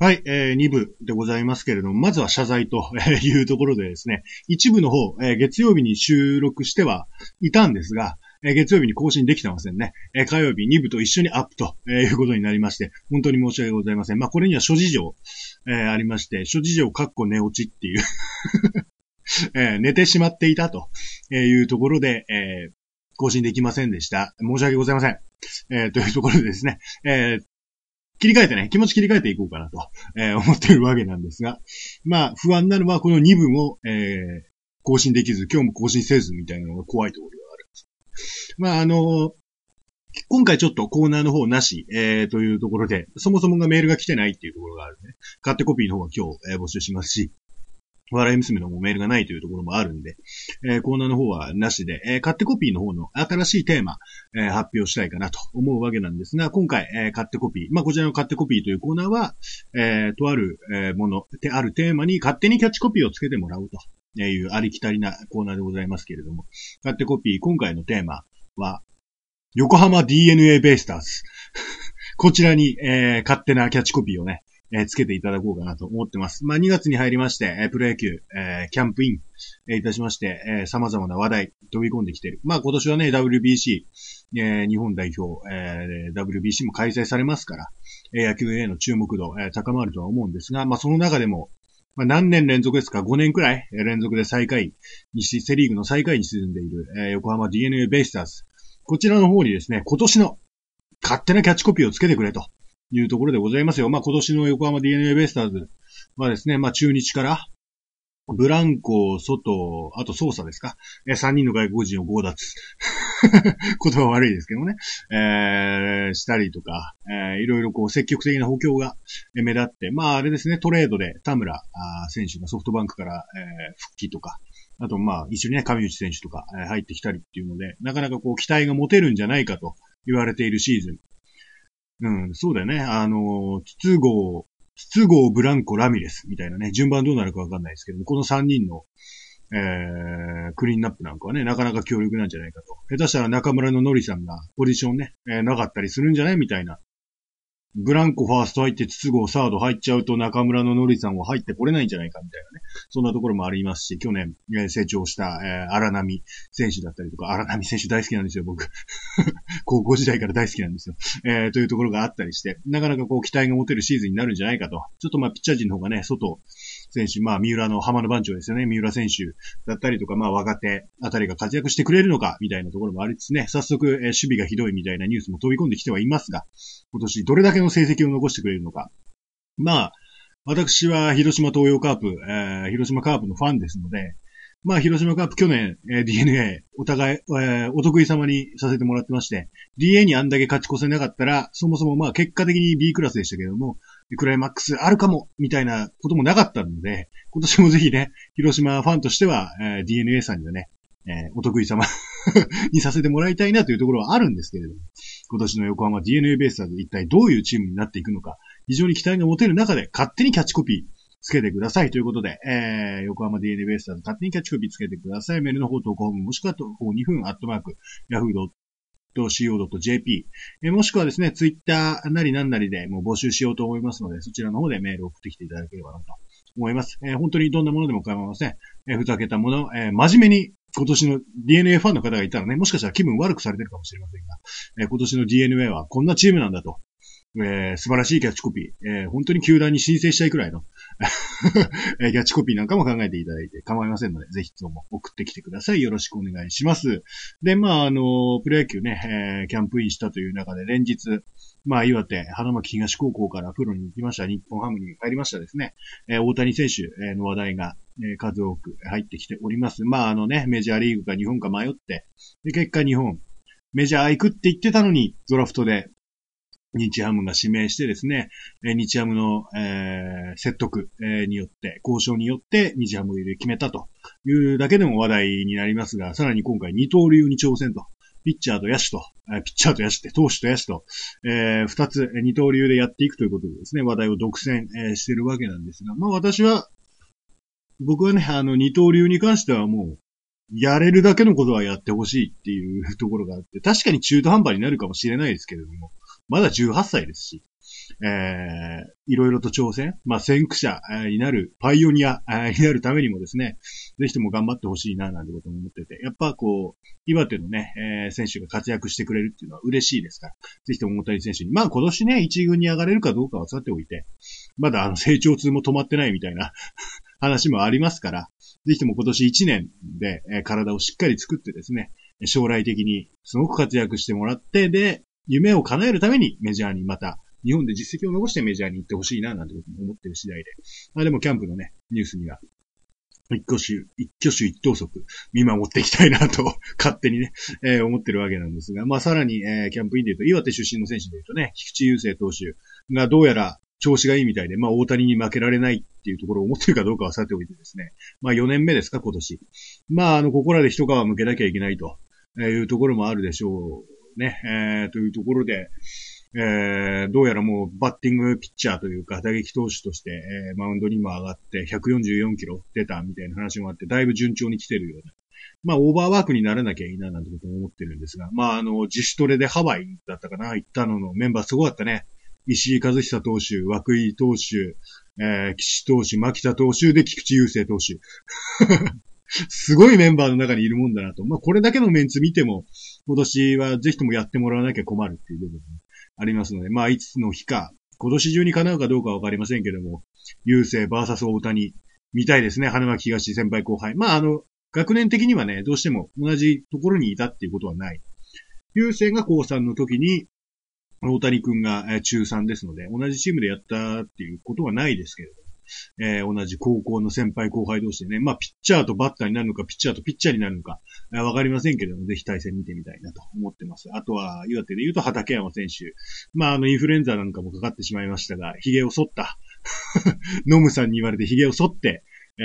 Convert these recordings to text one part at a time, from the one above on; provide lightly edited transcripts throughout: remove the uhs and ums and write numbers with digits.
はい、2部でございますけれども、まずは謝罪というところでですね、一部の方、月曜日に収録してはいたんですが、月曜日に更新できてませんね。火曜日2部と一緒にアップということになりまして、本当に申し訳ございません。まあ、これには諸事情、ありまして、諸事情寝落ちっていう寝てしまっていたというところで、更新できませんでした。申し訳ございません。というところでですね、切り替えてね、気持ち切り替えていこうかなと、思っているわけなんですが、まあ、不安なのはこの2部も、更新できず、今日も更新せずみたいなのが怖いところがあるんです。まあ、今回ちょっとコーナーの方なし、というところで、そもそもがメールが来てないっていうところがあるね。買ってコピーの方は今日、募集しますし、笑い娘のもメールがないというところもあるんで、コーナーの方はなしで、買ってコピーの方の新しいテーマ、発表したいかなと思うわけなんですが、今回、買ってコピー、まあ、こちらの買ってコピーというコーナーは、とある、もの、あるテーマに勝手にキャッチコピーをつけてもらうというありきたりなコーナーでございますけれども、買ってコピー、今回のテーマは、横浜 DNA ベイスターズ。こちらに、勝手なキャッチコピーをね、つけていただこうかなと思ってます。まあ、2月に入りまして、プロ野球、キャンプイン、いたしまして、様々な話題飛び込んできている。まあ、今年はね、WBC、日本代表、WBC も開催されますから、野球への注目度、高まるとは思うんですが、まあ、その中でも、まあ、何年連続ですか ?5 年くらい連続で最下位にセリーグの最下位に沈んでいる、横浜 DNA ベイスターズ。こちらの方にですね、今年の勝手なキャッチコピーをつけてくれというところでございますよ。まあ、今年の横浜 DNA ベイスターズはですね、まあ、中日から、ブランコ、外、あとソーサですか。3人の外国人を強奪。言葉悪いですけどね。したりとか、いろいろこう積極的な補強が目立って、まああれですね、トレードで田村選手がソフトバンクから、復帰とか、あとまあ一緒にね、上内選手とか入ってきたりっていうので、なかなかこう期待が持てるんじゃないかと言われているシーズン。うん、そうだよね。筒香、ブランコ、ラミレスみたいなね、順番どうなるかわかんないですけども、この3人の、クリーンナップなんかはね、なかなか強力なんじゃないかと。下手したら中村のノリさんがポジションね、なかったりするんじゃないみたいな。ブランコファースト入って筒香サード入っちゃうと中村のノリさんは入ってこれないんじゃないかみたいなね。そんなところもありますし、去年、成長した、荒波選手だったりとか、荒波選手大好きなんですよ、僕。高校時代から大好きなんですよ。というところがあったりして、なかなかこう期待が持てるシーズンになるんじゃないかと。ちょっとまあピッチャー陣の方がね、外選手、まあ三浦の浜の番長ですよね。三浦選手だったりとか、まあ若手あたりが活躍してくれるのか、みたいなところもありつつね、早速、守備がひどいみたいなニュースも飛び込んできてはいますが、今年どれだけの成績を残してくれるのか。まあ、私は広島東洋カープ、広島カープのファンですので、まあ、広島カープ去年、DNA、お互い、お得意様にさせてもらってまして、DA にあんだけ勝ち越せなかったら、そもそもまあ結果的に B クラスでしたけども、クライマックスあるかも、みたいなこともなかったので、今年もぜひね、広島ファンとしては、DNA さんにはね、お得意様にさせてもらいたいなというところはあるんですけれども、今年の横浜 DNA ベイスターズ一体どういうチームになっていくのか、非常に期待が持てる中で勝手にキャッチコピーつけてくださいということで、横浜 DNA ベイスターズ勝手にキャッチコピーつけてください。メールの方投稿フォームもしくは投稿2分yahoo.co.jp、もしくはですね、ツイッターなりなんなりでもう募集しようと思いますので、そちらの方でメールを送ってきていただければなと思います。本当にどんなものでも構いません。ふざけたもの、真面目に今年の DNA ファンの方がいたらね、もしかしたら気分悪くされてるかもしれませんが、今年の DNA はこんなチームなんだと、素晴らしいキャッチコピー、本当に球団に申請したいくらいのキャッチコピーなんかも考えていただいて構いませんので、ぜひとも送ってきてください。よろしくお願いします。で、まあ、プロ野球ね、キャンプインしたという中で連日、まあ、岩手、花巻東高校からプロに行きました、日本ハムに入りましたですね、大谷選手の話題が、数多く入ってきております。まあ、メジャーリーグか日本か迷って、で、結果日本、メジャー行くって言ってたのに、ドラフトで、日ハムが指名してですね、日ハムの、説得、によって、交渉によって日ハム入り決めたというだけでも話題になりますが、さらに今回二刀流に挑戦と。ピッチャーと野手と、ピッチャーと野手って、投手と野手と、二つ、二刀流でやっていくということでですね、話題を独占、しているわけなんですが、まあ僕はね、二刀流に関してはもう、やれるだけのことはやってほしいっていうところがあって、確かに中途半端になるかもしれないですけれども、まだ18歳ですし、 いろいろと挑戦、先駆者になる、パイオニアになるためにもですね、ぜひとも頑張ってほしいな、なんてことも思ってて、やっぱ岩手のね、選手が活躍してくれるっていうのは嬉しいですから、ぜひとも大谷選手に、今年ね、一軍に上がれるかどうかはさておいて、まだ成長痛も止まってないみたいな話もありますから、ぜひとも今年1年で体をしっかり作ってですね、将来的にすごく活躍してもらって、で、夢を叶えるためにメジャーにまた、日本で実績を残してメジャーに行ってほしいな、なんてことも思ってる次第で。でもキャンプのね、ニュースには、一挙手一投足見守っていきたいなと、勝手にね、思ってるわけなんですが、さらに、キャンプインで言うと、岩手出身の選手で言うとね、菊池雄星投手がどうやら調子がいいみたいで、大谷に負けられないっていうところを思ってるかどうかはさておいてですね、4年目ですか、今年。ここらで一皮向けなきゃいけないというところもあるでしょうね、というところで、どうやらもうバッティングピッチャーというか打撃投手として、マウンドにも上がって144キロ出たみたいな話もあって、だいぶ順調に来てるような。オーバーワークにならなきゃいいななんてことも思ってるんですが、自主トレでハワイだったかな、行ったののメンバーすごかったね。石井和久投手、涌井投手、岸投手、牧田投手で菊池雄星投手。すごいメンバーの中にいるもんだなと。これだけのメンツ見ても、今年はぜひともやってもらわなきゃ困るっていう部分ありますので、いつの日か、今年中に叶うかどうかはわかりませんけども、雄星 VS 大谷、見たいですね、花巻東先輩後輩。学年的にはね、どうしても同じところにいたっていうことはない。雄星が高3の時に、大谷くんが中3ですので、同じチームでやったっていうことはないですけれど。同じ高校の先輩後輩同士でね、ピッチャーとバッターになるのか、ピッチャーとピッチャーになるのか、わかりませんけれども、ぜひ対戦見てみたいなと思ってます。あとは、岩手で言うと畠山選手。インフルエンザなんかもかかってしまいましたが、髭を剃った。ノムさんに言われて髭を剃って、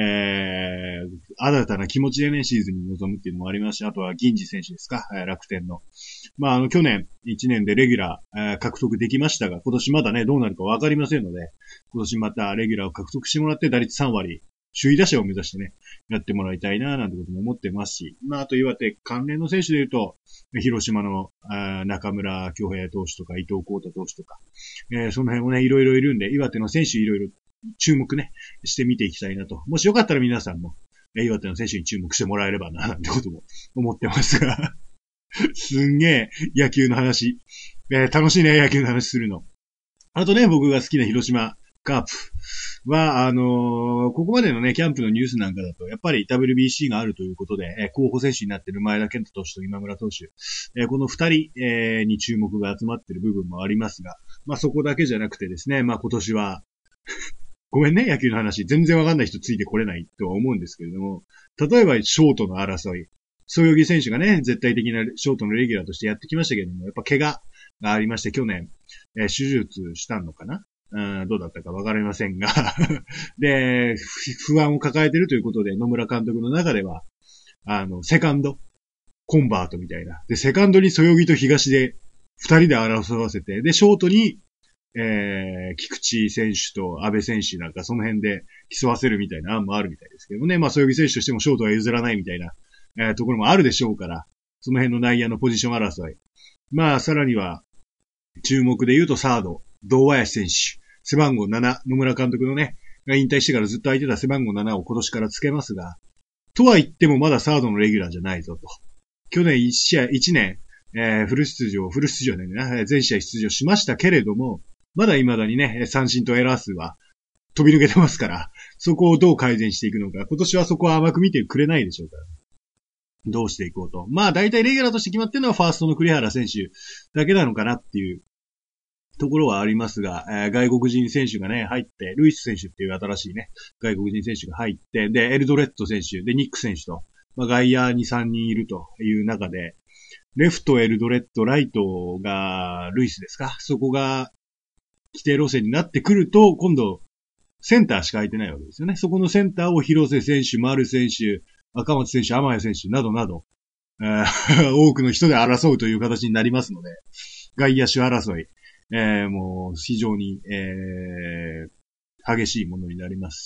新たな気持ちでね、シーズンに臨むっていうのもありますし、あとは銀次選手ですか、楽天の。去年1年でレギュラー、獲得できましたが、今年まだね、どうなるかわかりませんので、今年またレギュラーを獲得してもらって、打率3割、首位打者を目指してね、やってもらいたいな、なんてことも思ってますし、あと岩手関連の選手で言うと、広島の中村恭平投手とか伊藤光太投手とか、その辺もね、いろいろいるんで、岩手の選手いろいろ注目ね、して見ていきたいなと。もしよかったら皆さんも、岩手の選手に注目してもらえればな、なんてことも思ってますが。すんげえ、野球の話。楽しいね、野球の話するの。あとね、僕が好きな広島カープは、ここまでのね、キャンプのニュースなんかだと、やっぱり WBC があるということで、候補選手になっている前田健太投手と今村投手、この二人、に注目が集まっている部分もありますが、そこだけじゃなくてですね、今年は、ごめんね、野球の話。全然わかんない人ついてこれないとは思うんですけれども、例えばショートの争い。そよぎ選手がね、絶対的なショートのレギュラーとしてやってきましたけれども、やっぱ怪我がありまして、去年、手術したのかな、どうだったかわかりませんがで、不安を抱えているということで、野村監督の中では、セカンド、コンバートみたいな。で、セカンドにそよぎと東で、二人で争わせて、で、ショートに、菊池選手と安倍選手なんかその辺で競わせるみたいな案もあるみたいですけどもね。そよぎ選手としてもショートは譲らないみたいな、ところもあるでしょうから、その辺の内野のポジション争い。さらには、注目で言うとサード、堂林選手。背番号7、野村監督のね、が引退してからずっと空いてた背番号7を今年からつけますが、とは言ってもまだサードのレギュラーじゃないぞと。去年1年、フル出場ね、全試合出場しましたけれども、まだ未だにね、三振とエラー数は飛び抜けてますから、そこをどう改善していくのか、今年はそこは甘く見てくれないでしょうから。どうしていこうと。大体レギュラーとして決まってるのはファーストの栗原選手だけなのかなっていうところはありますが、外国人選手がね、入って、ルイス選手っていう新しいね、外国人選手が入って、で、エルドレッド選手、で、ニック選手と、外野に3人いるという中で、レフトエルドレッド、ライトがルイスですか？そこが規定路線になってくると、今度、センターしか空いてないわけですよね。そこのセンターを広瀬選手、丸選手、赤松選手、天谷選手などなど、多くの人で争うという形になりますので、外野手争い、もう非常に、激しいものになりますし、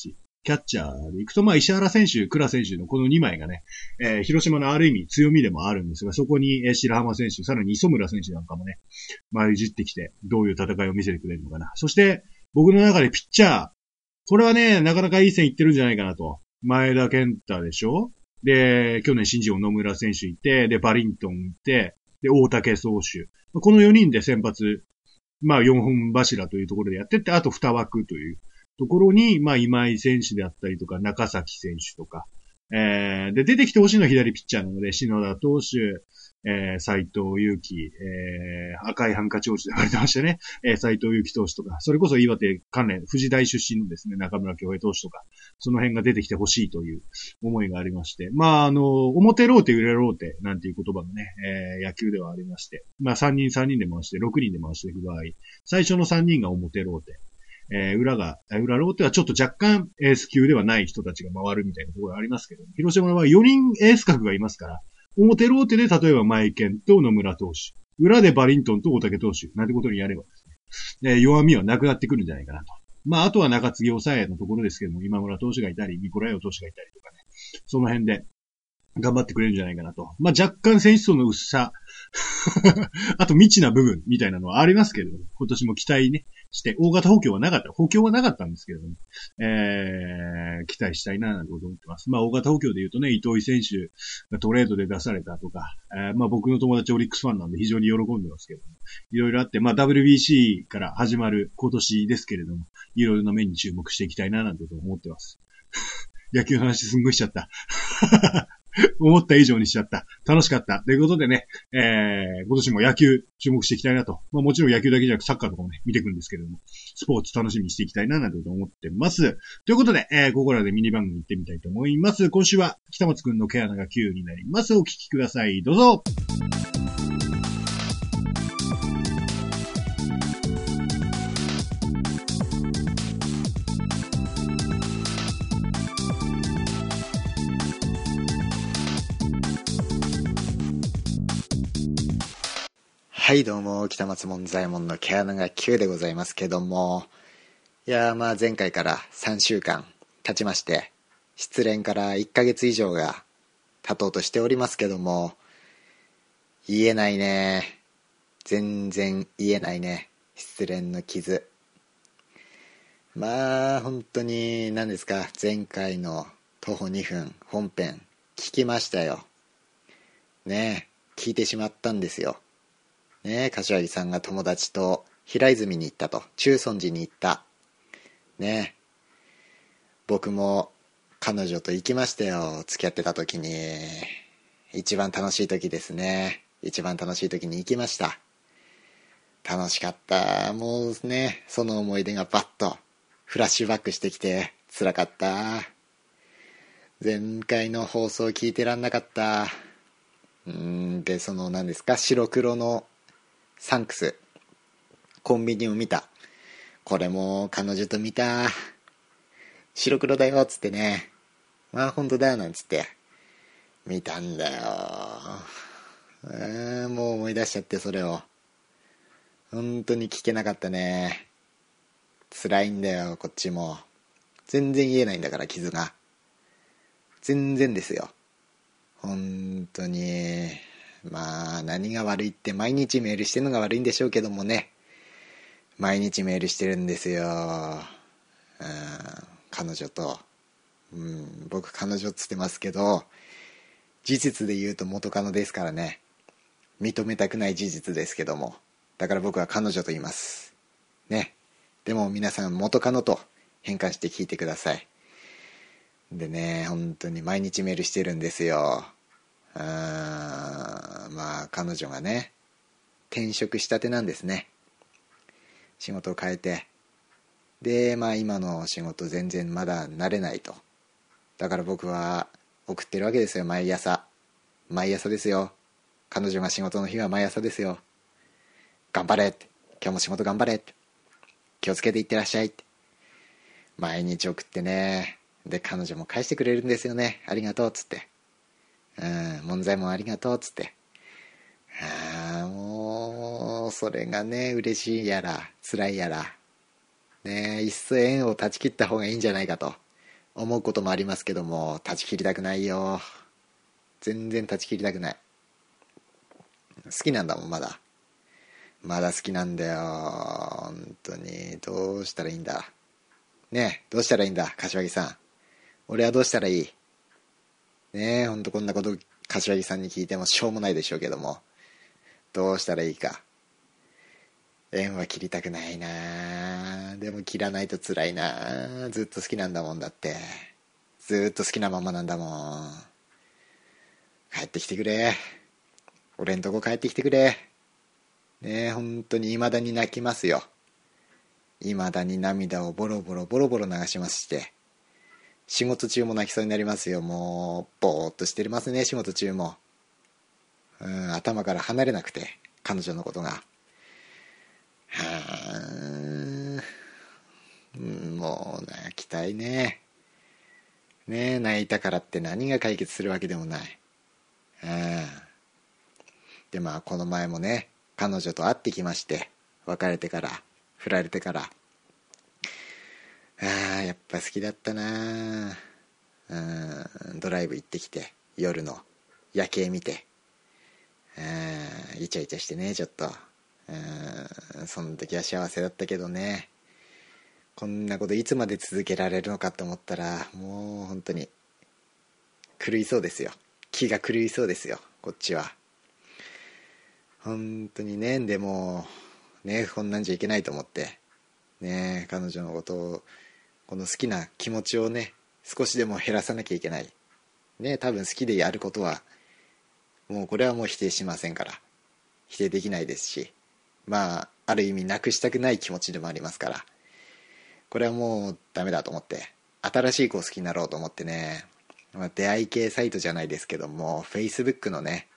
キャッチャーで行くと、石原選手、倉選手のこの2枚がね、広島のある意味強みでもあるんですが、そこに、白浜選手、さらに磯村選手なんかもね、いじってきて、どういう戦いを見せてくれるのかな。そして、僕の中でピッチャー、これはね、なかなかいい線いってるんじゃないかなと。前田健太でしょ？で、去年新人王野村選手いて、で、バリントンいて、で、大竹投手。この4人で先発、4本柱というところでやってって、あと2枠というところに、今井選手であったりとか、中崎選手とか、で、出てきてほしいのは左ピッチャーなので、篠田投手、斉藤祐樹、赤いハンカチ王子で言われてましたね。斉藤祐樹投手とか、それこそ岩手関連、富士大出身のですね、中村恭平投手とか、その辺が出てきてほしいという思いがありまして、表ローテ、裏ローテなんていう言葉がね、野球ではありまして、3人で回して、6人で回していく場合、最初の3人が表ローテ、裏ローテはちょっと若干エース級ではない人たちが回るみたいなところがありますけど、広島の場合4人エース格がいますから、表ローテで例えば前健と野村投手、裏でバリントンと大竹投手、なんてことにやればですね、弱みはなくなってくるんじゃないかなと。あとは中継ぎ抑えのところですけども、今村投手がいたり、ニコライオ投手がいたりとかね、その辺で頑張ってくれるんじゃないかなと。若干選手層の薄さ、あと未知な部分みたいなのはありますけれども、今年も期待ね、して、大型補強はなかったんですけれども、期待したいな、なんてこと思ってます。大型補強で言うとね、糸井選手がトレードで出されたとか、僕の友達オリックスファンなんで非常に喜んでますけども、いろいろあって、WBC から始まる今年ですけれども、いろいろな面に注目していきたいな、なんてこと思ってます。野球の話すんごいしちゃった。思った以上にしちゃった。楽しかった。ということでね、今年も野球注目していきたいなと。もちろん野球だけじゃなくサッカーとかもね、見ていくんですけれども、スポーツ楽しみにしていきたいな、なんてこと思ってます。ということで、ここらでミニ番組行ってみたいと思います。今週は北松くんの毛穴が9になります。お聞きください。どうぞ。 はいどうも、北松門左衛門の毛穴が9でございますけども、いや前回から3週間経ちまして、失恋から1ヶ月以上が経とうとしておりますけども、言えないね。全然言えないね。失恋の傷。本当に何ですか、前回の徒歩2分本編聞きましたよ。ねえ、聞いてしまったんですよ。ねえ、柏木さんが友達と平泉に行ったと、中尊寺に行った。ねえ、僕も彼女と行きましたよ。付き合ってた時に。一番楽しい時ですね。一番楽しい時に行きました。楽しかった。もうね、その思い出がバッとフラッシュバックしてきて辛かった。前回の放送聞いてらんなかった。で、何ですか、白黒のサンクスコンビニを見た。これも彼女と見た。白黒だよっつってね、本当だよなんつって見たんだよ。もう思い出しちゃって、それを本当に聞けなかったね。辛いんだよ、こっちも。全然言えないんだから、傷が全然ですよ、本当に。何が悪いって、毎日メールしてるのが悪いんでしょうけどもね、毎日メールしてるんですよ。彼女と、僕彼女っつってますけど、事実で言うと元カノですからね。認めたくない事実ですけども、だから僕は彼女と言いますね。でも皆さん元カノと変換して聞いてください。でね、本当に毎日メールしてるんですよ。彼女がね、転職したてなんですね。仕事を変えて、で今の仕事全然まだ慣れないと。だから僕は送ってるわけですよ、毎朝ですよ。彼女が仕事の日は毎朝ですよ。頑張れって、今日も仕事頑張れって、気をつけていってらっしゃいって毎日送ってね。で彼女も返してくれるんですよね。ありがとうっつって、門左衛門ありがとうっつって。もうそれがね、嬉しいやら辛いやらね、いっそ縁を断ち切った方がいいんじゃないかと思うこともありますけども、断ち切りたくないよ。全然断ち切りたくない。好きなんだもん、まだ好きなんだよ。本当にどうしたらいいんだね。どうしたらいいんだ柏木さん。俺はどうしたらいいね。本当こんなこと柏木さんに聞いてもしょうもないでしょうけども、どうしたらいいか。縁は切りたくないな。でも切らないと辛いな。ずっと好きなんだもん。だってずっと好きなままなんだもん。帰ってきてくれ。俺んとこ帰ってきてくれね。本当に未だに泣きますよ。未だに涙をボロボロボロボロ流しまして、仕事中も泣きそうになりますよ。もうぼーっとしてますね、仕事中も。頭から離れなくて、彼女のことが。もう泣きたいね。ねえ、泣いたからって何が解決するわけでもない。でまあこの前もね、彼女と会ってきまして、別れてから振られてから、やっぱ好きだったな。ドライブ行ってきて、夜の夜景見て、イチャイチャしてね、ちょっとその時は幸せだったけどね。こんなこといつまで続けられるのかと思ったら、もう本当に狂いそうですよ。気が狂いそうですよ、こっちは。本当にね。でもね、こんなんじゃいけないと思ってね、彼女のことを、この好きな気持ちをね、少しでも減らさなきゃいけないね。多分好きでやることはもうこれはもう否定しませんから、否定できないですし、まあある意味なくしたくない気持ちでもありますから、これはもうダメだと思って、新しい子を好きになろうと思ってね、出会い系サイトじゃないですけども、 Facebook のね、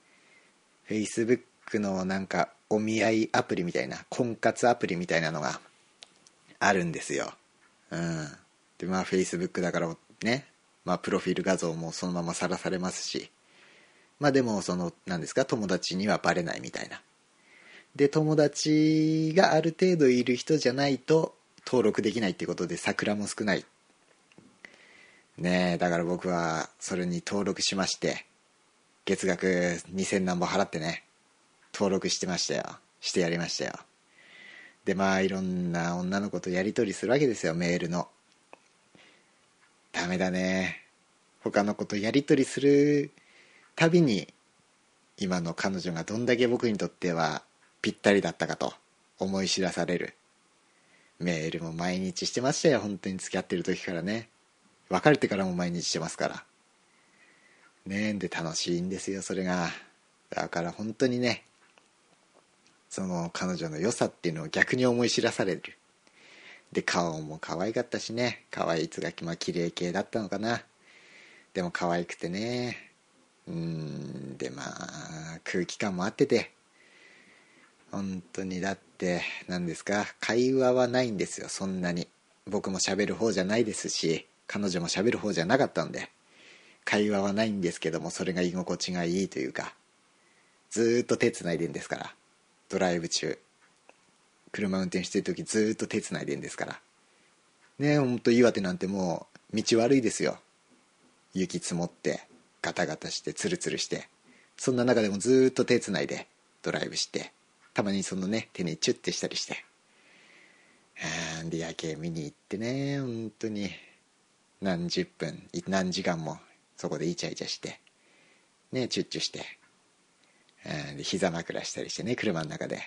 Facebook のなんかお見合いアプリみたいな、婚活アプリみたいなのがあるんですよ。でまあ Facebook だからね、まあプロフィール画像もそのままさらされますし、まあでもその何ですか、友達にはバレないみたいな。で友達がある程度いる人じゃないと登録できないっていうことで桜も少ないね。えだから僕はそれに登録しまして、月額2000何本払ってね、登録してましたよ。してやりましたよ。でまあいろんな女の子とやり取りするわけですよ、メールの。ダメだね。他の子とやり取りするたびに、今の彼女がどんだけ僕にとってはぴったりだったかと思い知らされる。メールも毎日してましたよ、本当に付き合ってる時からね。別れてからも毎日してますからね。で楽しいんですよ、それが。だから本当にね、その彼女の良さっていうのを逆に思い知らされる。で顔も可愛かったしね、可愛いつがき、まあ綺麗系だったのかな。でも可愛くてね、でまあ空気感も合ってて、本当にだって何ですか、会話はないんですよ、そんなに。僕も喋る方じゃないですし、彼女も喋る方じゃなかったんで、会話はないんですけども、それが居心地がいいというか、ずーっと手つないでんですから。ドライブ中、車運転してる時ずーっと手つないでんですからね。ほんと岩手なんてもう道悪いですよ。雪積もってガタガタしてツルツルして、そんな中でもずーっと手つないでドライブして、たまにそのね手にチュッてしたりして、で夜景見に行ってね、本当に何十分何時間もそこでイチャイチャしてね、チュッチュして、で膝枕したりしてね、車の中で。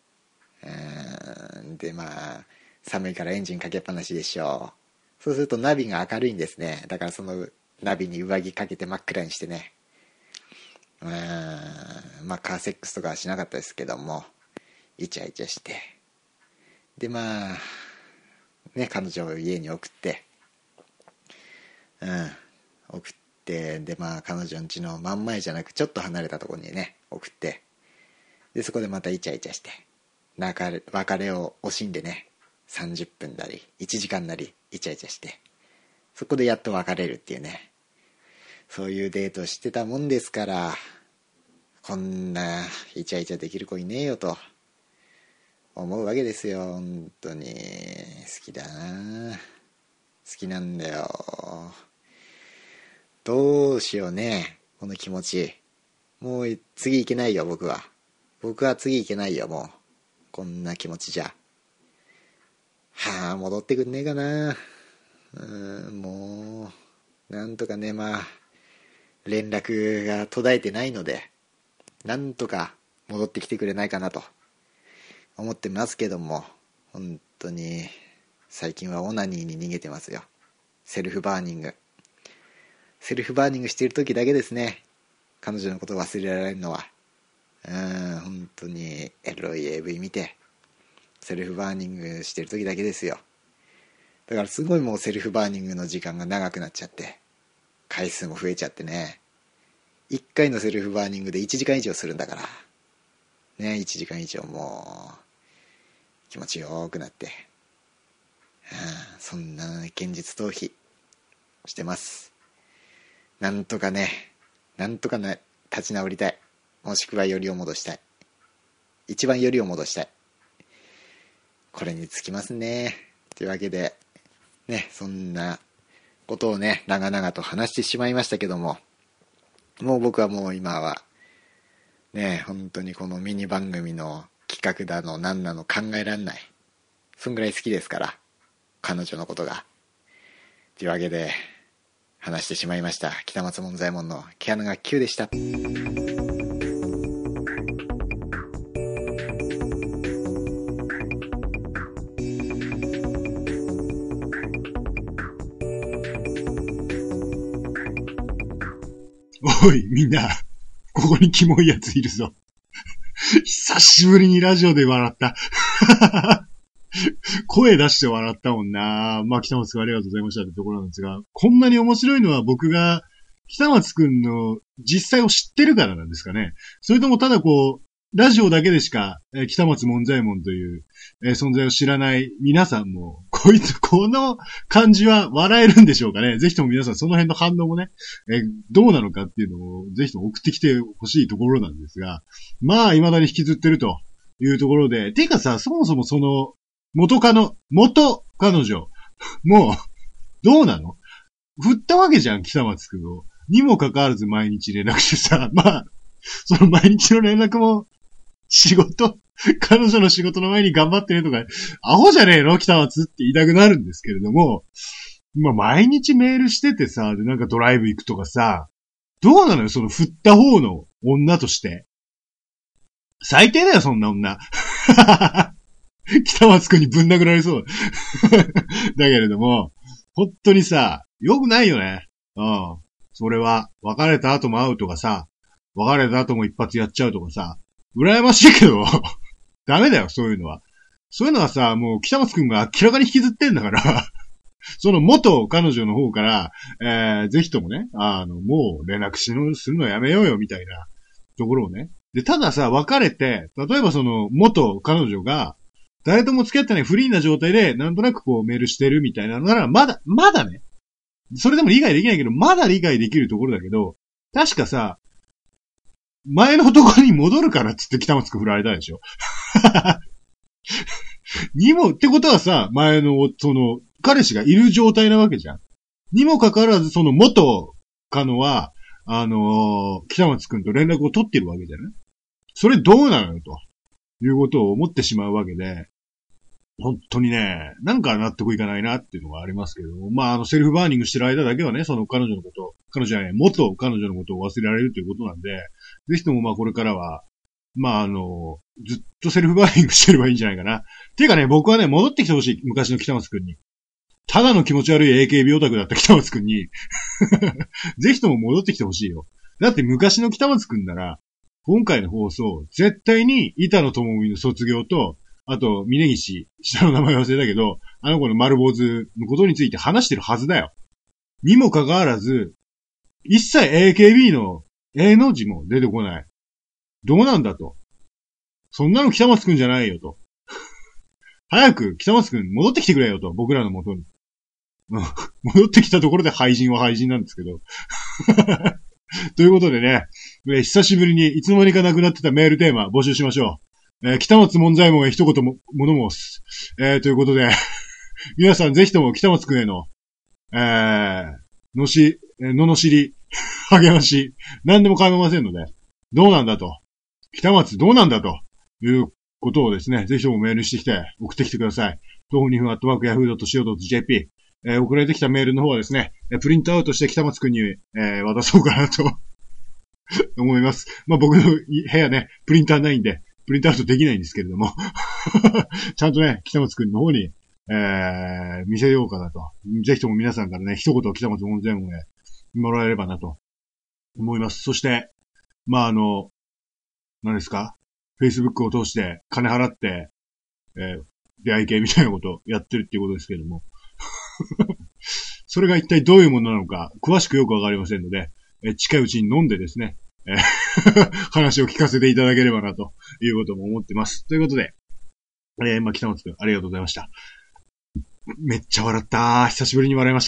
でまあ寒いからエンジンかけっぱなしでしょう。そうするとナビが明るいんですね。だからそのナビに上着かけて真っ暗にしてね、まあカーセックスとかはしなかったですけども、イチャイチャして、でまあね、彼女を家に送って、送って、でまあ彼女ん家の真ん前じゃなくちょっと離れたところにね送って、でそこでまたイチャイチャして別れを惜しんでね、30分なり1時間なりイチャイチャして、そこでやっと別れるっていうね、そういうデートをしてたもんですから、こんなイチャイチャできる子いねえよと思うわけですよ。本当に好きだな。 きなんだよ。どうしようね、この気持ち。もう次いけないよ、僕は次いけないよ、もうこんな気持ちじゃ。戻ってくんねえかな。もうなんとかね、連絡が途絶えてないので、なんとか戻ってきてくれないかなと思ってますけども、本当に最近はオナニーに逃げてますよ。セルフバーニングしている時だけですね、彼女のことを忘れられるのは。本当にエロい AV 見てセルフバーニングしてる時だけですよ。だからすごいもうセルフバーニングの時間が長くなっちゃって、回数も増えちゃってね。1回のセルフバーニングで1時間以上するんだからね。1時間以上もう気持ちよくなって、そんな現実逃避してます。なんとかね立ち直りたい。もしくはよりを戻したい。一番よりを戻したい。これにつきますね。というわけでね、そんなことをね長々と話してしまいましたけども、もう僕はもう今はね、本当にこのミニ番組の企画だの何なの考えらんない。そんぐらい好きですから、彼女のことが。というわけで話してしまいました。北松門左衛門の毛穴が9でした。 おい、みんな、ここにキモいやついるぞ。久しぶりにラジオで笑った。声出して笑ったもんな。北松くんありがとうございましたってところなんですが、こんなに面白いのは僕が北松くんの実際を知ってるからなんですかね。それともただラジオだけでしか、北松門左衛門という、存在を知らない皆さんも、この感じは笑えるんでしょうかね。ぜひとも皆さんその辺の反応もね、どうなのかっていうのをぜひとも送ってきてほしいところなんですが、未だに引きずってるというところで、ていうかさ、そもそもその、元彼女、もう、どうなの？振ったわけじゃん、北松くんを。にもかかわらず毎日連絡してさ、その毎日の連絡も、彼女の仕事の前に頑張ってねとか、アホじゃねえの北松って言いたくなるんですけれども、毎日メールしててさ、でなんかドライブ行くとかさ、どうなのよ、その振った方の女として。最低だよ、そんな女。北松くんにぶん殴られそう。だけれども、本当にさ、良くないよね。それは、別れた後も会うとかさ、別れた後も一発やっちゃうとかさ、羨ましいけど、ダメだよ、そういうのは。そういうのはさ、もう北松くんが明らかに引きずってんだから、その元彼女の方から、ぜひともね、もう連絡するのやめようよ、みたいなところをね。で、たださ、別れて、例えばその元彼女が、誰とも付き合ってないフリーな状態で、なんとなくメールしてるみたいなのなら、まだね。それでも理解できないけど、まだ理解できるところだけど、確かさ、前のところに戻るからっつって北松くん振られたでしょ。ってことはさ、前の、彼氏がいる状態なわけじゃん。にもかかわらず、その元カノは、北松くんと連絡を取ってるわけじゃない？それどうなのよ、ということを思ってしまうわけで、本当にね、なんか納得いかないなっていうのがありますけども、セルフバーニングしてる間だけはね、その元彼女のことを忘れられるということなんで、ぜひともこれからは、ずっとセルフバーニングしてればいいんじゃないかな。っていうかね、僕はね、戻ってきてほしい。昔の北松くんに。ただの気持ち悪い AKB オタクだった北松くんに、ぜひとも戻ってきてほしいよ。だって昔の北松くんなら、今回の放送、絶対に板野友美の卒業と、あと、峯岸、下の名前忘れたけど、あの子の丸坊主のことについて話してるはずだよ。にもかかわらず、一切 AKB の A の字も出てこない。どうなんだと。そんなの北松くんじゃないよと。早く北松くん戻ってきてくれよと、僕らの元に。戻ってきたところで廃人は廃人なんですけど。ということでね、久しぶりにいつの間にかなくなってたメールテーマ募集しましょう。北松門左衛門へ一言物申す。ということで、皆さんぜひとも北松くんへの罵り、励まし、何でも構いませんので、どうなんだと。北松どうなんだということをですね、ぜひともメールしてきて、送ってきてください。徒歩2分@yahoo.co.jp。送られてきたメールの方はですね、プリントアウトして北松くんに、渡そうかなと思います。まあ、僕の部屋ね、プリンターないんで、プリントアウトできないんですけれども、ちゃんとね、北松くんの方に、見せようかなと。ぜひとも皆さんからね、一言北松門前もね、もらえればなと思います。そして、まあ、何ですか？ Facebook を通して金払って、出会い系みたいなことをやってるっていうことですけれども。それが一体どういうものなのか、詳しくよくわかりませんので、近いうちに飲んでですね、話を聞かせていただければなということも思ってます。ということで、まあ、北松くんありがとうございました。めっちゃ笑った。久しぶりに笑いました。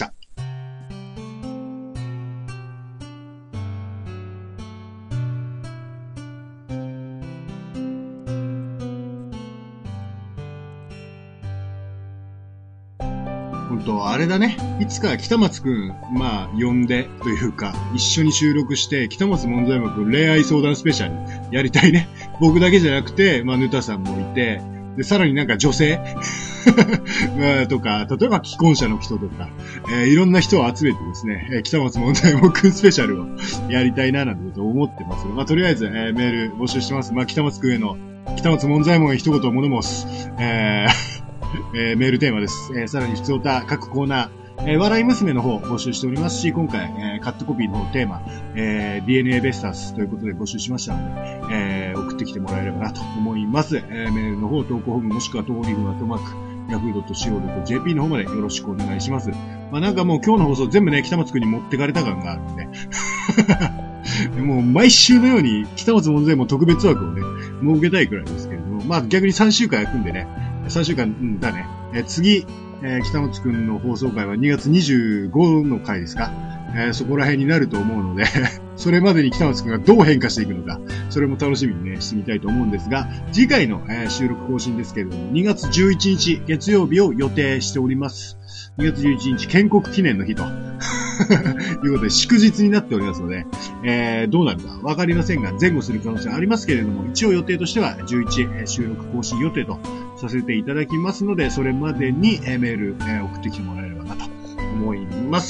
本当あれだね。いつか北松くん、まあ、呼んでというか、一緒に収録して、北松門左衛門くん恋愛相談スペシャルやりたいね。僕だけじゃなくて、まあ、ぬたさんもいて、で、さらになんか女性とか、例えば既婚者の人とか、いろんな人を集めてですね、北松門左衛門くんスペシャルをやりたいななんてことを思ってます。まあ、とりあえず、メール募集してます。まあ、北松くんへの、北松門左衛門へ一言物申す。メールテーマです。さらに普通歌各コーナー、笑い娘の方募集しておりますし、今回、カットコピーの方テーマ、DNA ベスターズということで募集しましたので、送ってきてもらえればなと思います。メールの方、投稿フォームもしくは投稿リンクyahoo.co.jp の方までよろしくお願いします。まあ、なんかもう今日の放送全部ね、北松くんに持ってかれた感があるんで、もう毎週のように北松門前も特別枠をね、設けたいくらいですけれども、まあ逆に3週間空くんでね、3週間だね。次、北松くんの放送回は2月25の回ですか。そこら辺になると思うので、それまでに北松くんがどう変化していくのか、それも楽しみにね、してみたいと思うんですが、次回の、収録更新ですけれども、2月11日月曜日を予定しております。2月11日建国記念の日ということで祝日になっておりますので、どうなるかわかりませんが、前後する可能性ありますけれども、一応予定としては11、収録更新予定とさせていただきますので、それまでに、メール、送ってきてもらえればなと思います。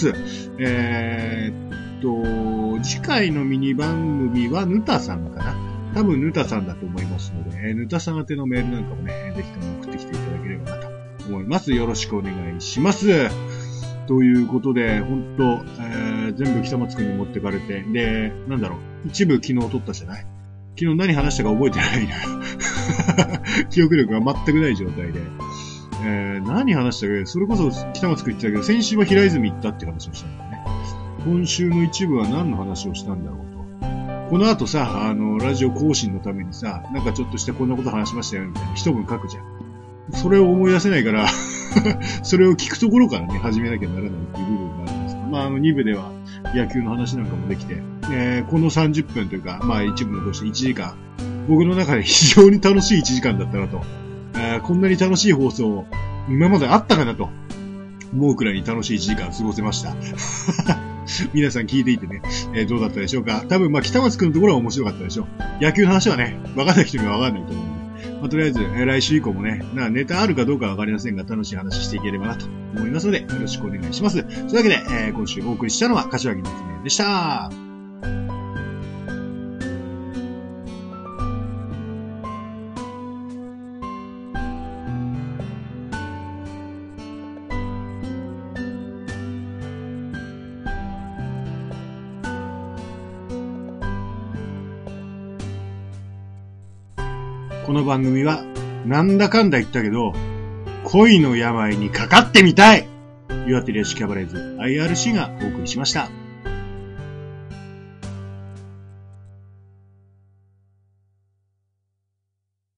次回のミニ番組はヌタさんかな。多分ヌタさんだと思いますので、ヌタさん宛てのメールなんかもね、ぜひとも送ってきていただければなと思います。よろしくお願いします。ということで、本当、全部北松くんに持ってかれて、で、なんだろう、一部昨日撮ったじゃない？昨日何話したか覚えてないのよ。記憶力が全くない状態で。何話したか、それこそ北松くん言ってたけど、先週は平泉行ったって話をしたんだよね。今週の一部は何の話をしたんだろうと。この後さ、ラジオ更新のためにさ、なんかちょっとしてこんなこと話しましたよみたいな一文書くじゃん。それを思い出せないから、それを聞くところからね、始めなきゃならないっていう部分があるんです。まあ、2部では野球の話なんかもできて、この30分というか、まあ一部残して1時間、僕の中で非常に楽しい1時間だったなと。こんなに楽しい放送、今まであったかなと思うくらいに楽しい1時間過ごせました。皆さん聞いていてね、どうだったでしょうか。多分、まあ、北松くんのところは面白かったでしょう。野球の話はね、分かんない人には分かんないと思うんで。まあ、とりあえず、来週以降もね、ネタあるかどうかは分かりませんが、楽しい話していければなと思いますので、よろしくお願いします。というわけで、今週お送りしたのは、柏木夏目でした。この番組は、なんだかんだ言ったけど、恋の病にかかってみたい岩手リアシキャバレーズ IRC がお送りしました。